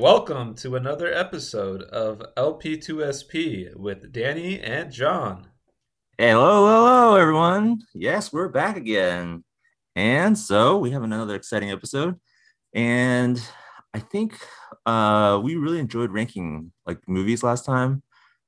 Welcome to another episode of LP2SP with Danny and John. Hello, hello, everyone. Yes, we're back again. And so we have another exciting episode. And I think we really enjoyed ranking like movies last time.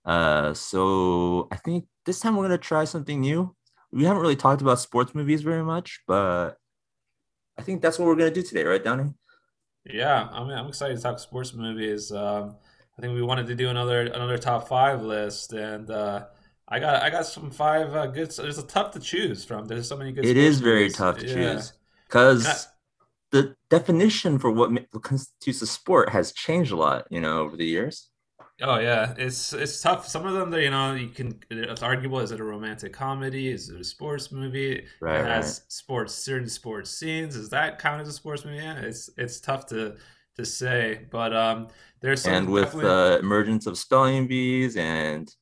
So I think this time we're gonna try something new. We haven't really talked about sports movies very much, but I think that's what we're gonna do today, right, Donnie? Yeah, I'm excited to talk sports movies. I think we wanted to do another top five list, and I got some five good. There's a tough to choose from. There's so many good It is sports very movies. tough to Yeah, choose and I, because the definition for what constitutes a sport has changed a lot, over the years. oh yeah, it's tough. Some of them, you can. It's arguable. Is it a romantic comedy? Is it a sports movie? If Right, it right. has certain sports scenes, does that count as a sports movie? Yeah, it's tough to say, but there's And some with definitely. the emergence of spelling bees and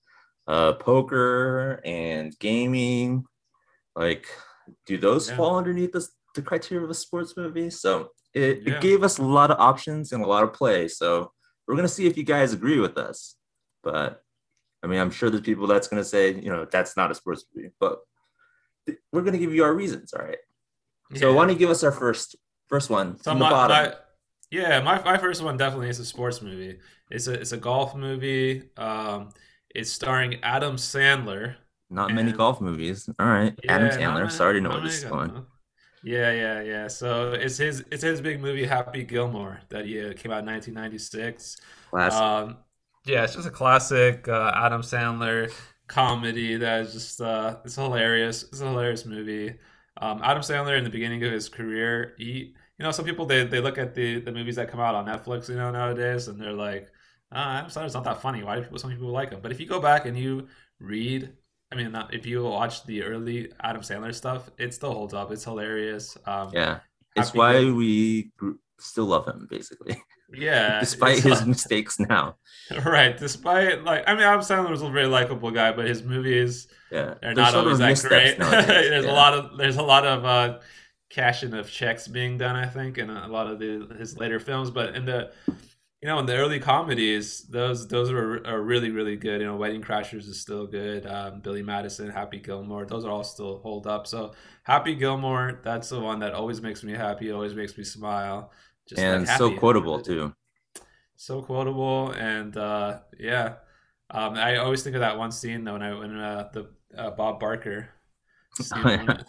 poker and gaming, like, do those Yeah, fall underneath the criteria of a sports movie? So it yeah, gave us a lot of options and a lot of play. So we're gonna see if you guys agree with us. But I mean, I'm sure there's people that's gonna say, that's not a sports movie. But we're gonna give you our reasons, all right? So why yeah. don't you give us our first one So from the bottom? my first one definitely is a sports movie. It's a golf movie. It's starring Adam Sandler, Not many and golf movies. All right, Adam yeah, Sandler. Sorry to know where not this many. is going. Yeah. So it's his big movie Happy Gilmore that came out in 1996. Classic. Um, yeah, it's just a classic Adam Sandler comedy that is just it's hilarious. It's a hilarious movie. Adam Sandler in the beginning of his career, some people they look at the movies that come out on Netflix, nowadays, and they're like, Adam Sandler's not that funny. Why do some people like him? But if you go back and you read I mean, if you watch the early Adam Sandler stuff, it still holds up. It's hilarious. Yeah, it's Happy why Gil, we still love him, basically, yeah, despite it's his mistakes now. right. Despite Adam Sandler was a very likable guy, but his movies Yeah, are there's not sort always of that missteps great. nowadays. Yeah, There's a lot of cashing of checks being done, I think, in a lot of his later films. But in the early comedies, those are really really good. Wedding Crashers is still good. Billy Madison, Happy Gilmore, those are all still hold up. So Happy Gilmore, that's the one that always makes me happy, always makes me smile, just like and so happy at the end of quotable the day. too. So quotable, and yeah, I always think of that one scene though when the Bob Barker scene when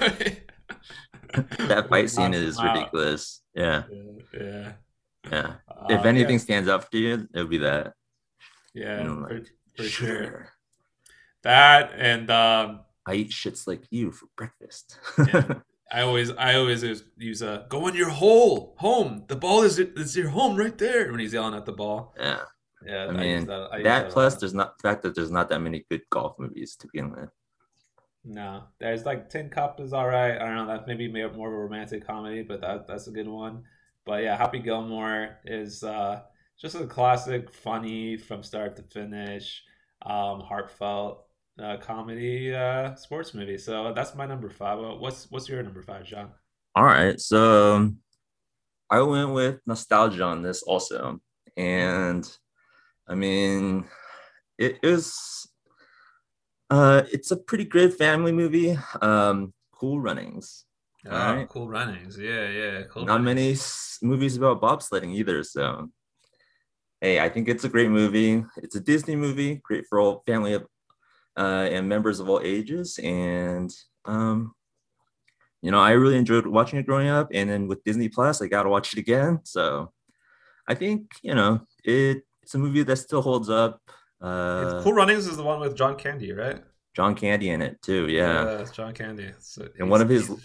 That when he fight scene knocks him is out. ridiculous. Yeah, Yeah. yeah. If Yeah, anything stands out for you, it'll be that. yeah, Like, for sure. sure, That and I eat shits like you for breakfast. yeah, I always use a go in your hole home. The ball is your home right there when he's yelling at the ball. Yeah, Yeah, I I use mean that. I use that that a plus lot. there's not the fact that there's not that many good golf movies to begin with. No, there's like Tin Cup is all right. I don't know. That's maybe more of a romantic comedy, but that's a good one. But yeah, Happy Gilmore is just a classic, funny from start to finish, heartfelt comedy sports movie. So that's my number five. What's your number five, John? All right, so I went with nostalgia on this also, and I mean it is it's a pretty great family movie. Cool Runnings. All Oh, right, Cool Runnings. Yeah, Cool not many Runnings. movies about bobsledding either. So hey, I think it's a great movie. It's a Disney movie, great for all family and members of all ages, and um, I really enjoyed watching it growing up, and then with Disney Plus, I got to watch it again. So I think it's a movie that still holds up. It's Uh, Cool Runnings is the one with John Candy, right? John Candy in it too, yeah, Yeah, it's John Candy. So and one of his he's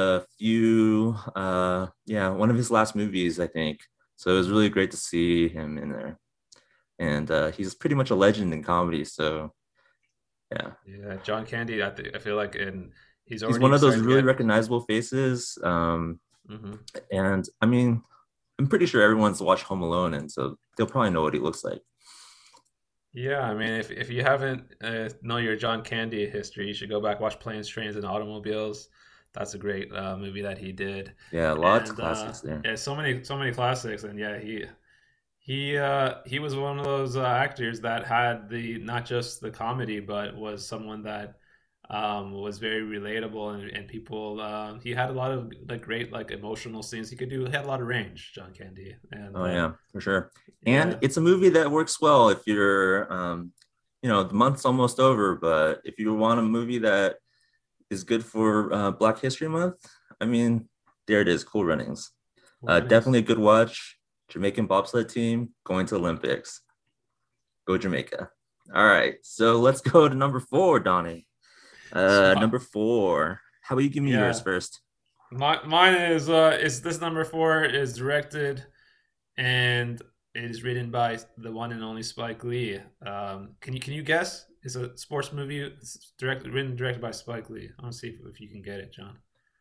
one of his last movies, I think. So it was really great to see him in there, and he's pretty much a legend in comedy. So yeah, Yeah, John Candy. I feel like he's he's already one of those starting to really get. recognizable faces. Hmm. And I mean, I'm pretty sure everyone's watched Home Alone, and so they'll probably know what he looks like. Yeah, I mean, if you haven't know your John Candy history, you should go back watch Planes, Trains, and Automobiles. That's a great movie that he did, Yeah, lots of and classics there. yeah, so many classics, and yeah, He was one of those actors that had the not just the comedy, but was someone that was very relatable and people. He had a lot of like great like emotional scenes. He had a lot of range, John Candy, and Oh yeah, for sure. And yeah, it's a movie that works well if you're, the month's almost over, but if you want a movie that is good for Black History Month, I mean, there it is, Cool Runnings. Cool Runnings. Definitely a good watch. Jamaican bobsled team going to Olympics. Go Jamaica. All right, so let's go to number four, Donnie. So Number four. How about you give me yours yeah, first? mine is this number four is directed and it is written by the one and only Spike Lee. Can you guess? It's a sports movie. It's written and directed by Spike Lee. I want to see if you can get it, John.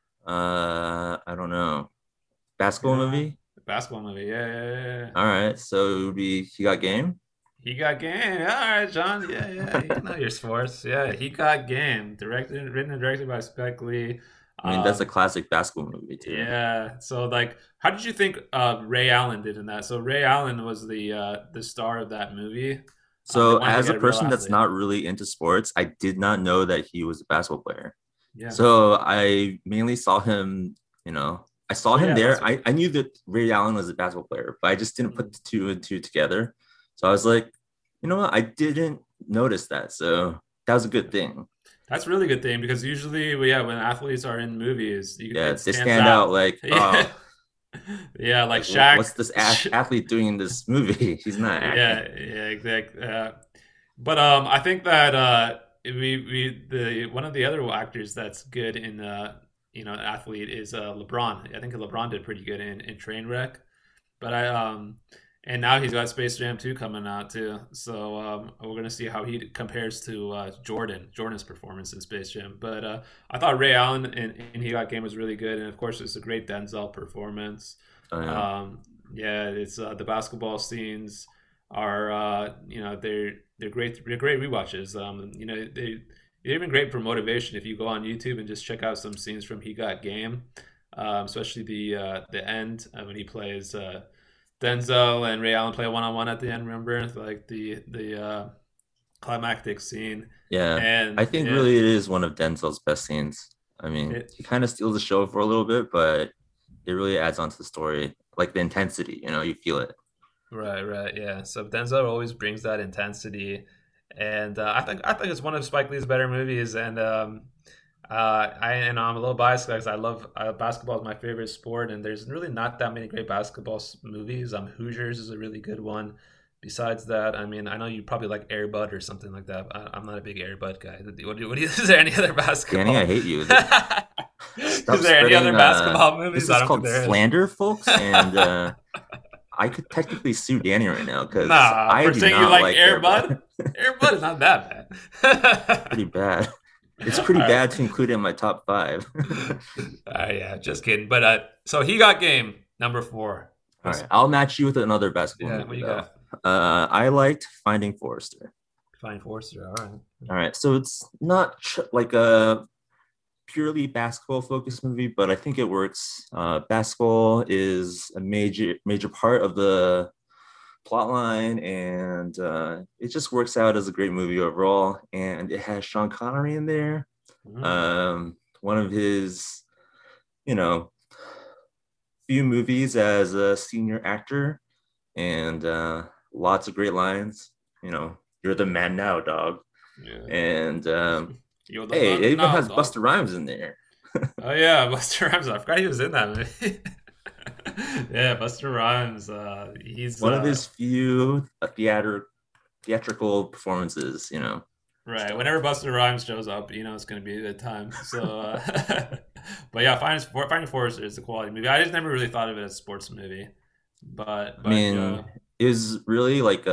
I don't know. Basketball Yeah, movie? basketball movie. Yeah, yeah, yeah, yeah. All right, so it would be He Got Game. He got game. All right, John. Yeah, yeah. You know your sports. Yeah, he got game. Directed, written and directed by Spike Lee. I mean, that's a Um, classic basketball movie too. yeah. So like, how did you think Ray Allen did in that? So Ray Allen was the star of that movie. They So, wanted to as a get a real person that's athlete. not really into sports, I did not know that he was a basketball player. Yeah. So, I mainly saw him, I saw So him yeah, that's there. what. I knew that Ray Allen was a basketball player, but I just didn't put Mhm. the two and two together. So, I was like, you know what? I didn't notice that. So, that was a good thing. That's a really good thing because usually, well, yeah, when athletes are in movies, Yeah, it they stands stand out out. like, Yeah, oh, yeah, like like Shaq. what's this athlete doing in this movie? He's not acting. Yeah, yeah, exactly. But I think that we the one of the other actors that's good in athlete is LeBron. I think LeBron did pretty good in Trainwreck. But and now he's got Space Jam 2 coming out too. So we're gonna see how he compares to Jordan's performance in Space Jam. But I thought Ray Allen in He Got Game was really good, and of course it's a great Denzel performance. Oh, yeah. Um, yeah, it's the basketball scenes are they're great. They're great rewatches. They're even great for motivation if you go on YouTube and just check out some scenes from He Got Game, especially the end when he plays. Denzel and Ray Allen play one on one at the end. Remember, like the climactic scene, Yeah, I and think really it is one of Denzel's best scenes. I mean, it he kind of steals the show for a little bit, but it really adds on to the story, like the intensity. You feel it. right, right, yeah. So Denzel always brings that intensity, and I think it's one of Spike Lee's better movies. And I'm a little biased because I love basketball is my favorite sport, and there's really not that many great basketball movies. Hoosiers is a really good one. Besides that, I mean, I know you probably like Air Bud or something like that. I'm not a big Air Bud guy. Is there any other Danny, I basketball? hate you. Stop Is there any other spreading. basketball This movies? I is don't think called there is. slander, folks, and I could technically sue Danny right now because Nah, I for do saying you not like like Air Air Bud, Bud. Air Bud is not that Pretty bad. bad. It's All pretty right. bad to include in my top five. Yeah, just kidding. But so he got game number four. All What's right, I'll match you with another basketball yeah? What movie you though. got? I liked Finding Forrester. Fine Forster. All right. All right, so it's not like a purely basketball focused movie, but I think it works. Basketball is a major part of the plot line, and it just works out as a great movie overall. And it has Sean Connery in there, Mm. one of his, you know, few movies as a senior actor, and lots of great lines. You're the man now, dog. Yeah. And You're the hey, it man even now, has dog. Busta Rhymes in there. Oh yeah, Buster Rhymes. I forgot he was in that movie. Yeah, Buster Rhymes. He's One of his few theatrical performances. right. So Whenever Buster Rhymes shows up, it's going to be a good time. So, but yeah, Finding Forrester is a quality movie. I just never really thought of it as a sports movie, but I mean, it was really like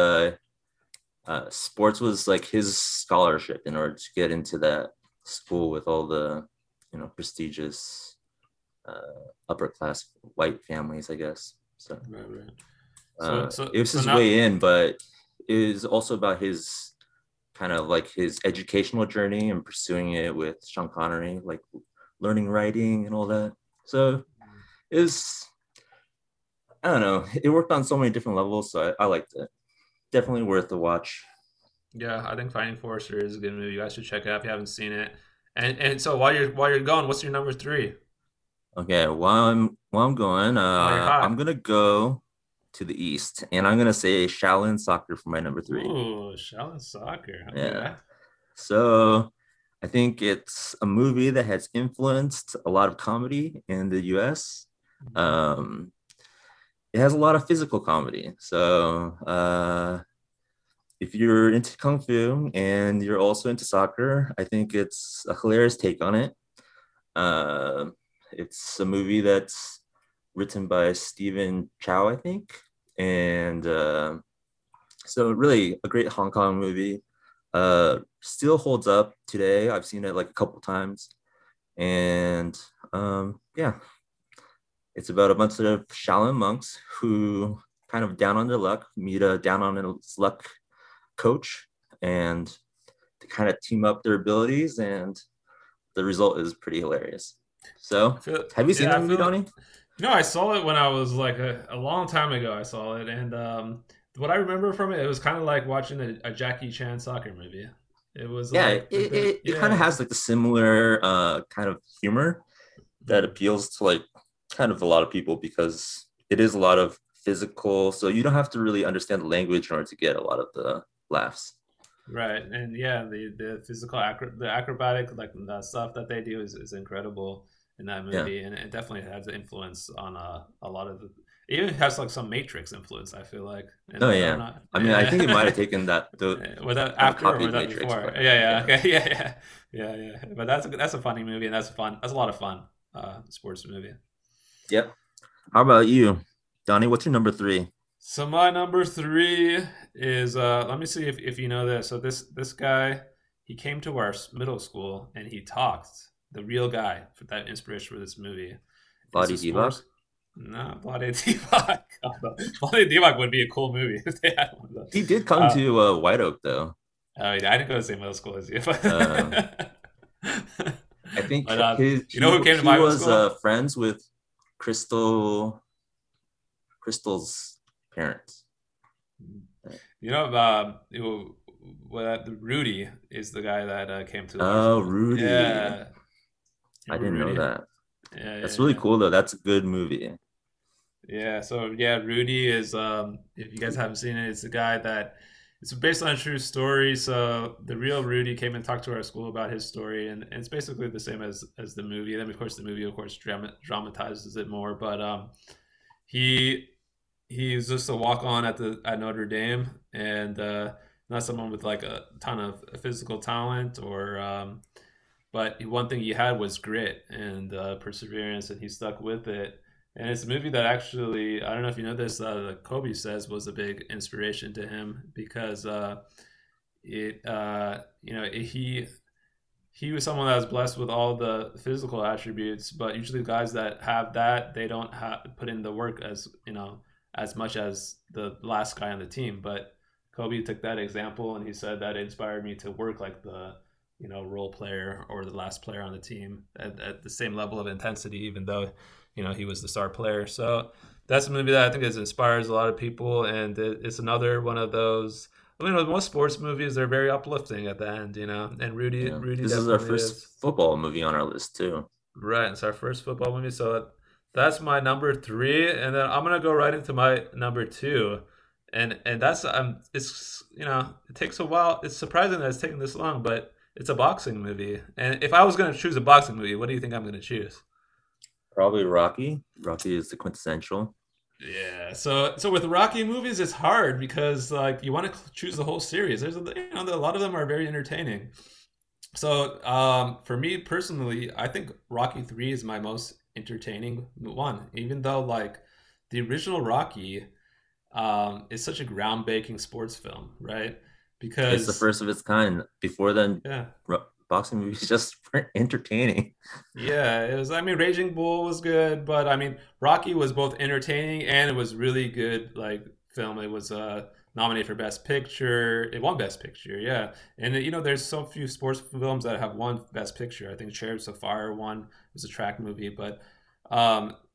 sports was like his scholarship in order to get into that school with all the prestigious upper class white families, I guess. So right, right. So it was so his now way in, but it is also about his kind of like his educational journey and pursuing it with Sean Connery, like learning writing and all that. So is I don't know. It worked on so many different levels, so I liked it. Definitely worth the watch. Yeah, I think Finding Forrester is a good movie. You guys should check it out if you haven't seen it. And so while you're going, what's your number three? Okay, while I'm going, While you're I'm hot. gonna go to the east, and I'm gonna say Shaolin Soccer for my number three. Ooh, Shaolin Soccer. Yeah. Okay. So I think it's a movie that has influenced a lot of comedy in the US. Mhm. Um, it has a lot of physical comedy. So if you're into Kung Fu and you're also into soccer, I think it's a hilarious take on it. Uh, it's a movie that's written by Stephen Chow, I think. And so really a great Hong Kong movie. Still holds up today. I've seen it like a couple times. And yeah, it's about a bunch of Shaolin monks who kind of down on their luck meet a down on their luck coach and to kind of team up their abilities, and the result is pretty hilarious. I So, feel have you seen yeah, that I movie, feel Donnie? I saw it when I was like a long time ago. I saw it, and what I remember from it, it was kind of like watching a Jackie Chan soccer movie. It was Yeah, like a bit, it kind of yeah. has like the similar kind of humor that Mhm. appeals to like kind of a lot of people because it is a lot of physical. So you don't have to really understand the language in order to get a lot of the laughs. Right, and yeah, the physical the acrobatic like the stuff that they do is incredible in that Yeah. movie, and it definitely has an influence on a lot of the. It even has like some Matrix influence. I feel like, and Oh I don't yeah. know, I mean, I think it might have yeah. taken that the Was that kind of after or was copied that Matrix, before? but Yeah, yeah, yeah. okay, yeah. But that's a funny movie, and that's fun. That's a lot of fun. Sports movie. Yep. How about you, Donnie? What's your number three? So my number three is let me see if you know this. So this guy, he came to our middle school and he talked. The real guy for that inspiration for this movie. It's Body a sports. Divac? No, Vlade Divac. Vlade Divac would be a cool movie if they had one of those. He did come Uh, to White Oak though. oh yeah, I didn't go to the same middle school as you, but Uh, I think but his you know who came to he my middle was school? friends with Crystal's parents. You know, Rudy is the guy that came to our Oh, school. Rudy. Yeah, you I remember didn't know Rudy? that. Yeah, yeah, That's really yeah. cool though. That's a good movie. Yeah, so yeah, Rudy is if you guys haven't seen it, it's the guy that it's based on a true story. So the real Rudy came and talked to our school about his story, and it's basically the same as the movie. Then of course the movie of course dramatizes it more, but he he's just a walk on at Notre Dame, and not someone with like a ton of physical talent or but one thing he had was grit and perseverance, and he stuck with it. And it's a movie that actually, I don't know if you know this, that Kobe says was a big inspiration to him because he was someone that was blessed with all the physical attributes, but usually guys that have that they don't put in the work as as much as the last guy on the team. But Kobe took that example and he said that inspired me to work like the role player or the last player on the team at the same level of intensity, even though he was the star player. So that's a movie that I think inspires a lot of people, and it's another one of those. Most sports movies they're very uplifting at the end, and Rudy Yeah. Rudy This is our definitely first is. football movie on our list too. Right. It's our first football movie, so that's my number three, and then I'm gonna go right into my number two, and that's it's it takes a while. It's surprising that it's taking this long, but it's a boxing movie, and if I was gonna choose a boxing movie, what do you think I'm gonna choose? Probably Rocky. Rocky is the quintessential. Yeah, so with Rocky movies, it's hard because like you want to choose the whole series. There's a lot of them are very entertaining. So, for me personally, I think Rocky 3 is my most entertaining one, even though like the original Rocky is such a groundbreaking sports film, right? It's the Because first of its kind. Before then, yeah, boxing movies just weren't entertaining. yeah, it was. I mean, Raging Bull was good, but I mean, Rocky was both entertaining and it was really good. Like film, it was nominated for Best Picture. It won Best Picture, yeah. And there's so few sports films that have won Best Picture. I think Chariots of Fire won. It was a track movie, but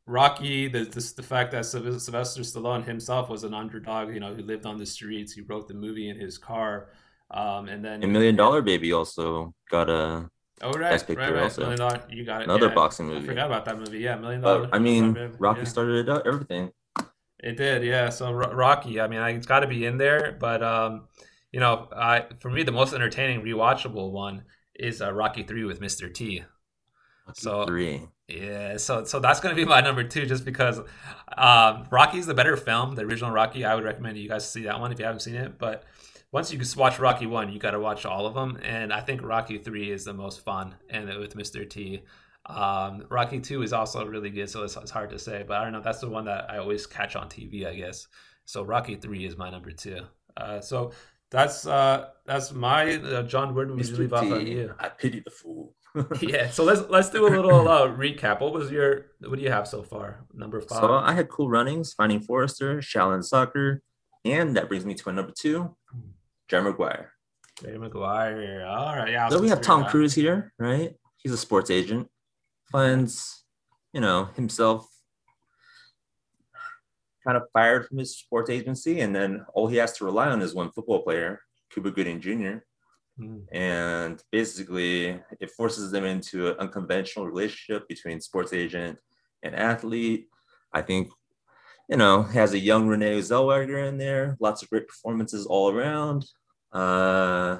Rocky, the fact that Sylvester Stallone himself was an underdog, who lived on the streets. He wrote the movie in his car, and then And Million yeah. Dollar Baby also got a Oh Best right, right, Picture right. also. Million Dollar, you got it. Another Yeah, boxing I movie. forgot about that movie. Yeah, Million But Dollar, I Million Dollar mean, Baby. Rocky Yeah, started it out, everything. it did. Yeah, so Rocky. I mean, it's got to be in there. But I for me the most entertaining rewatchable one is Rocky 3 with Mr. T. Rocky So 3. yeah, so that's gonna be my number two, just because Rocky's the better film. The original Rocky, I would recommend you guys see that one if you haven't seen it. But once you just watch Rocky 1, you got to watch all of them, and I think Rocky 3 is the most fun, and with Mr. T. Rocky 2 is also really good, so it's hard to say, but I don't know. That's the one that I always catch on TV, I guess. So Rocky 3 is my number two. So that's my John. Where do we Mr. leave off on T, you? I pity the fool. Yeah, so let's do a little recap. What do you have so far? Number So five. I had Cool Runnings, Finding Forrester, Shaolin Soccer, and that brings me to my number two, Jerry Maguire. Jerry Maguire. All right, yeah, I was So we have considering Tom that. Cruise here, right? He's a sports agent, finds, himself kind of fired from his sports agency, and then all he has to rely on is one football player, Cuba Gooding Jr. Hmm. And basically, it forces them into an unconventional relationship between sports agent and athlete. I think, has a young Renee Zellweger in there, lots of great performances all around. Uh,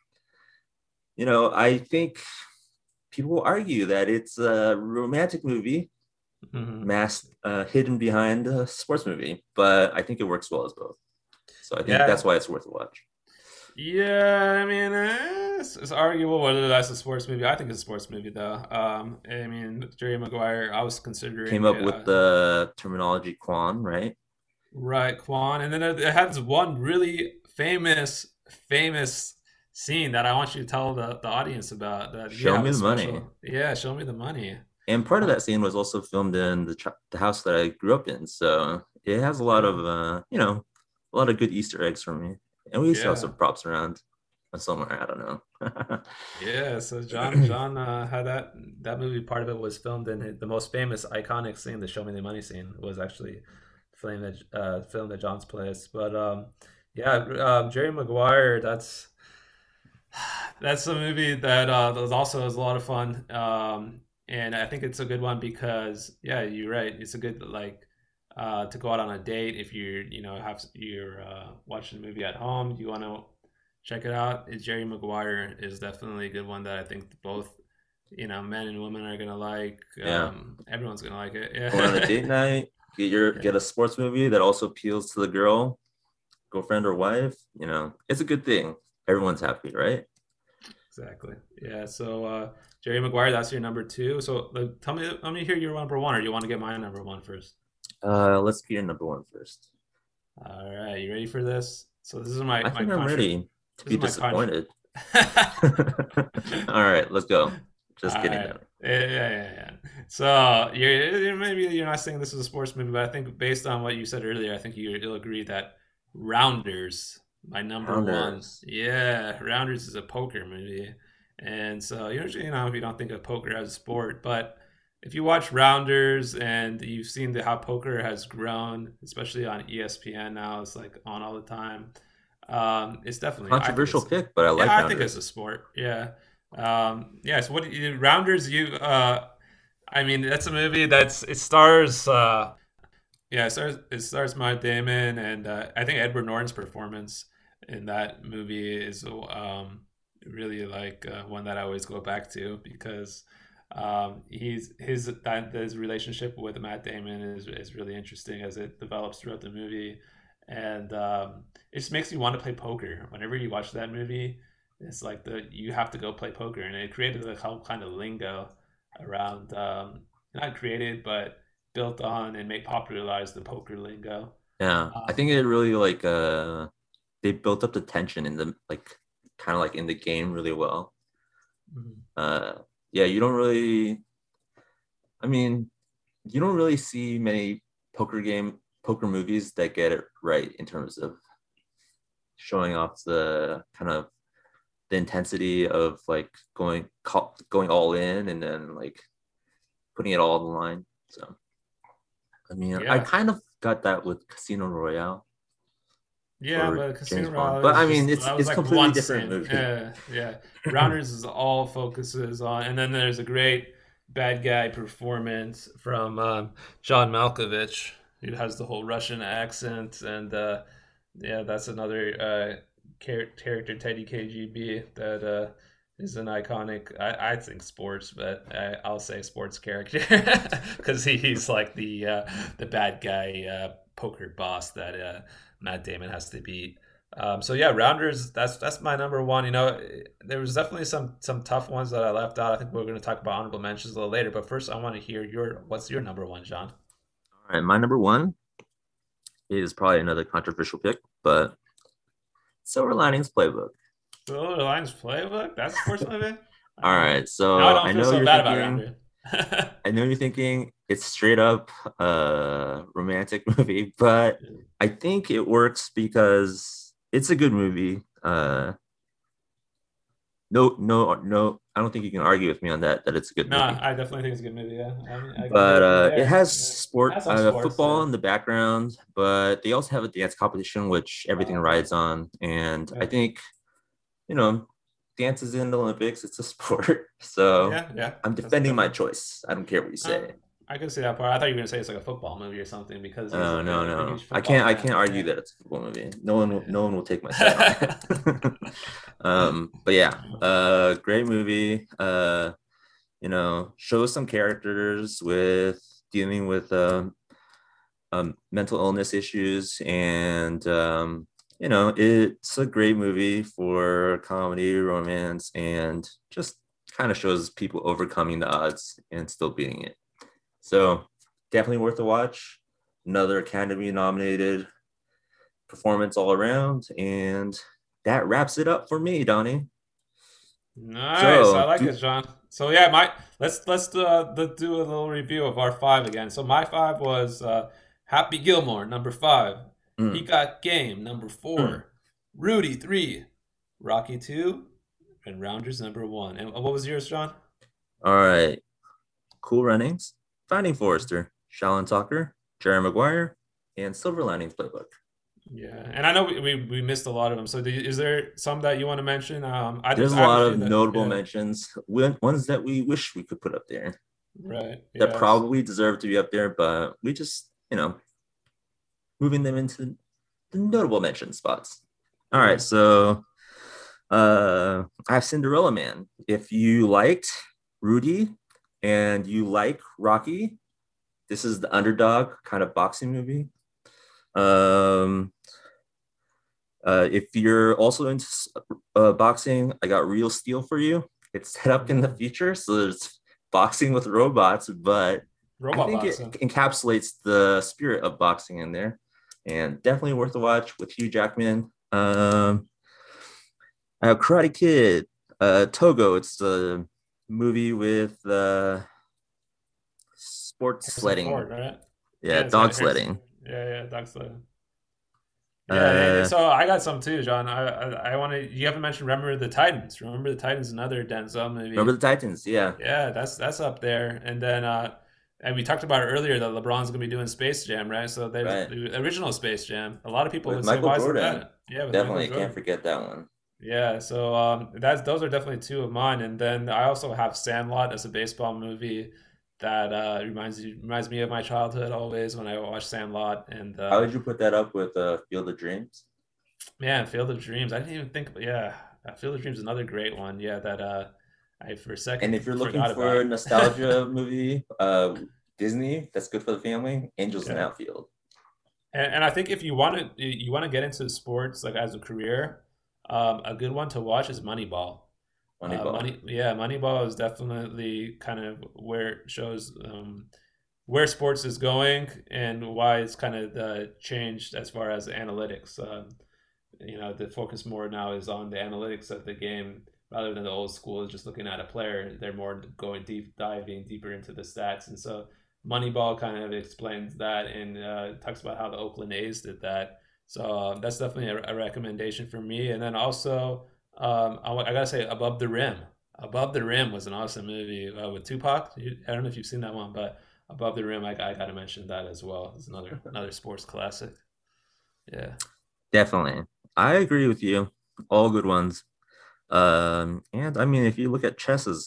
I think people argue that it's a romantic movie Hmm. masked, hidden behind a sports movie, but I think it works well as both. So I think that's Yeah, why it's worth a watch. yeah. I mean, it's arguable whether that's a sports movie. I think it's a sports movie, though. I mean, Jerry Maguire. I was Came considering up it. with the terminology Quan, right? Right, Quan, and then it has one really famous scene that I want you to tell the audience about. That you Show have me a the money. special. Yeah, show me the money. And part of What? that scene was also filmed in the house that I grew up in. So it has a lot Yeah, of, a lot of good Easter eggs for me. And we used to have yeah. some props around somewhere. I don't know. Yeah, so John had that movie. Part of it was filmed in the most famous, iconic scene, the "Show Me the Money" scene, was actually filmed at John's place. But yeah, Jerry Maguire. That's a movie that was also is a lot of fun. And I think it's a good one because yeah, you're right. It's a good to go out on a date if you're watching the movie at home. You want to check it out. Jerry Maguire is definitely a good one that I think both men and women are gonna like. Yeah. Everyone's gonna like it. Going on a Yeah, date night, yeah, get a sports movie that also appeals to the girl, girlfriend or wife. It's a good thing. Everyone's happy, right? exactly. Yeah. So Jerry Maguire, that's your number two. So tell me, let me hear your number one, or you want to get my number one first? Let's get your number one first. All right, you ready for this? So this is my I my think I'm contra. ready to This be is my contra. disappointed. All right, let's go. All Just kidding. right. Yeah. So maybe you're not saying this is a sports movie, but I think based on what you said earlier, I think you'll agree that Rounders, my number one. Rounders. Yeah, Rounders is a poker movie, and so usually if you don't think of poker as a sport, but if you watch Rounders and you've seen how poker has grown, especially on ESPN now, it's like on all the time. It's definitely I think Controversial it's pick, but I yeah like I think it's a Rounders. sport. Yeah. Yeah. So Rounders? I mean, that's a movie it stars. Yeah, it stars Matt Damon, and I think Edward Norton's performance in that movie is really like one that I always go back to because his relationship with Matt Damon is really interesting as it develops throughout the movie, and it just makes you want to play poker whenever you watch that movie. It's like you have to go play poker, and it created a whole kind of lingo around not created but built on and made popularized the poker lingo. Yeah, I Um, think it really like they built up the tension in the like kind of like in the game really well. mhm. Uh, yeah, you don't really. I mean, you don't really see many poker movies that get it right in terms of showing off the kind of the intensity of like going all in and then like putting it all on the line. So I mean, I Yeah. kind of got that with Casino Royale Yeah, for but James Casino Bond, Royale but is I mean, just it's that was it's like completely one different scene. movie. Yeah, yeah. Rounders is all focuses on, and then there's a great bad guy performance from John Malkovich, who has the whole Russian accent, and yeah, that's another character, Teddy KGB, that is an iconic. I think sports, but I'll say sports character because he's like the bad guy poker boss that Matt Damon has to beat. So yeah, Rounders. That's my number one. You know, there was definitely some tough ones that I left out. I think we're going to talk about honorable mentions a little later. But first, I want to hear what's your number one, John? All right, my number one is probably another controversial pick, but Silver Linings Playbook. Silver Linings Playbook. That's a sports movie. All Uh, right, now I so don't feel so bad about Rounders. I know you're thinking it's straight up romantic movie, but I think it works because it's a good movie. No, I don't think you can argue with me on that it's a good No, movie. I definitely think it's a good movie. Yeah, I agree But with you it there. has Yeah, sport has some sports. football Yeah. in the background, but they also have a dance competition which everything Okay. rides on. And I Yeah. think, you know, dance is in the Olympics, it's a sport. So Yeah. Yeah. I'm That's defending my definitely. choice. I don't care what you Uh, say. I can see that part. I thought you were gonna say it's like a football movie or something because he's Oh like no, a no. huge football I fan. can't argue Yeah. that it's a football movie. Yeah. No one will take my side on it. But yeah, great movie. Shows some characters with dealing with mental illness issues, and it's a great movie for comedy, romance, and just kind of shows people overcoming the odds and still beating it. So definitely worth a watch. Another Academy nominated performance all around, and that wraps it up for me, Donnie. Nice. I So like do it, John. So yeah, my let's do a little review of our five again. So my five was Happy Gilmore, number five. He mm, Got Game, number mm. four. Rudy, three. Rocky, two. And Rounders, number one. And what was yours, John? All right. Cool Runnings, Finding Forrester, Shaolin Tucker, Jerry Maguire, and Silver Linings Playbook. Yeah, and I know we missed a lot of them. So is there some that you want to mention? There's a I have a lot few of that notable yeah, mentions, ones that we wish we could put up there right, that yes, probably deserve to be up there, but we just, moving them into the notable mention spots. All right, yeah. so I have Cinderella Man. If you liked Rudy and you like Rocky, this is the underdog kind of boxing movie. Um, if you're also into boxing, I got Real Steel for you. It's set up in the Mm. future, so there's boxing with robots, but I Robot think it boxing. encapsulates the spirit of boxing in there, and definitely worth a watch with Hugh Jackman. Karate Kid, Togo. It's a movie with sports Harrison sledding. Ford, right? Yeah, Yeah, it's got dog Harrison. sledding. Yeah, yeah, Doug Sloan. Yeah, Uh, so I got some too, John. I want to. You haven't mentioned Remember the Titans. Remember the Titans, another Denzel Remember movie. the Titans? Yeah, Yeah, that's up there. And then and we talked about it earlier that LeBron's gonna be doing Space Jam, right? So there's right. the original Space Jam. A lot of people With would say, Michael why isn't Jordan. that? Yeah, with Michael Definitely can't Jordan. forget that one. Yeah, so that's those are definitely two of mine. And then I also have Sandlot as a baseball movie that reminds me of my childhood always when I watch Sandlot. And How would you put that up with Field of Dreams? man, Field of Dreams. I didn't even think. Yeah, Field of Dreams is another great one. Yeah, that I for a And second if you're looking forgot for a about. nostalgia movie, Disney, that's good for the family, Angels in Yeah. Outfield. And I think if you want to get into sports like as a career, a good one to watch is Moneyball. Moneyball. Moneyball is definitely kind of where it shows where sports is going and why it's kind of changed as far as analytics. The focus more now is on the analytics of the game rather than the old school is just looking at a player. They're more going diving deeper into the stats, and so Moneyball kind of explains that and talks about how the Oakland A's did that. So that's definitely a recommendation for me. And then also, I gotta say, Above the Rim. Above the Rim was an awesome movie with Tupac. I don't know if you've seen that one, but Above the Rim, I gotta mention that as well. It's another sports classic. Yeah. Definitely. I agree with you. All good ones. And I mean, if you look at chess's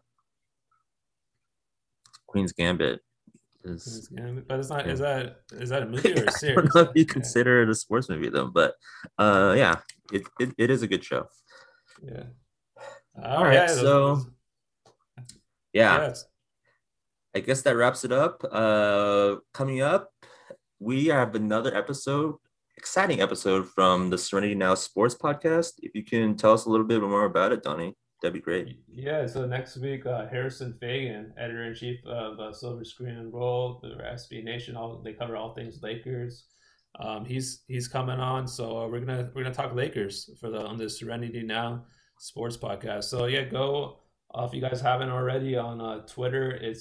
Queen's Gambit is But it's not. yeah. Is that a movie or a I don't series? know if you Yeah. consider it a sports movie though, but yeah, it is a good show. Yeah. All Oh right, yeah. so yeah, Yeah. I guess that wraps it up. Coming up, we have another episode, exciting episode from the Serenity Now Sports Podcast. If you can tell us a little bit more about it, Donnie, that'd be great. Yeah, so next week, Harrison Fagan, editor in chief of Silver Screen and Roll, the SB Nation, they cover all things Lakers. He's coming on, so we're gonna talk Lakers on the Serenity Now Sports Podcast. So yeah, go if you guys haven't already on Twitter, it's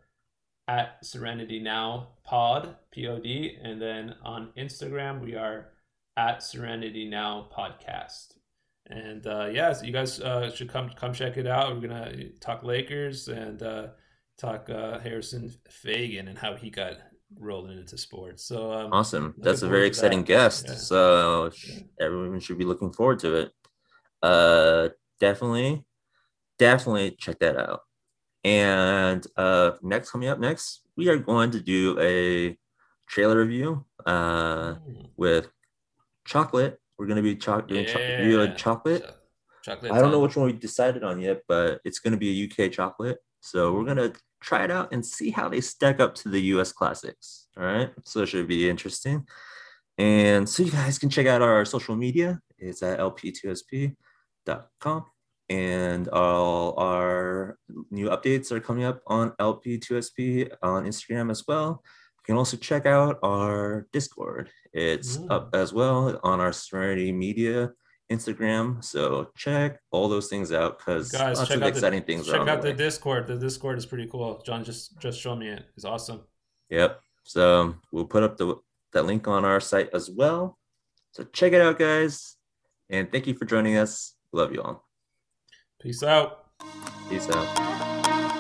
at Serenity Now Pod, and then on Instagram we are at Serenity Now Podcast. And yeah, so you guys should come check it out. We're gonna talk Lakers and talk Harrison Fagan and how he got rolled into sports. So Awesome. looking That's a forward very to exciting that. guest. Yeah, So yeah. everyone should be looking forward to it. Uh, definitely, definitely check that out. And next, coming up next, we are going to do a trailer review Mm, with Chocolate. We're going to be doing review of yeah. Chocolate. Chocolate I don't know time. which one we decided on yet, but it's going to be a UK chocolate. So we're going Mm. to try it out and see how they stack up to the US classics. All right. So it should be interesting. And so you guys can check out our social media. It's at lp2sp.com. And all our new updates are coming up on LP2SP on Instagram as well. You can also check out our Discord. It's up Mm. as well on our Serenity Media Instagram. So check all those things out because Guys, lots of exciting things are check on the out the way. Discord. The Discord is pretty cool. John just showed me it. It's awesome. Yep. So we'll put up that link on our site as well. So check it out, guys. And thank you for joining us. Love you all. Peace out. Peace out.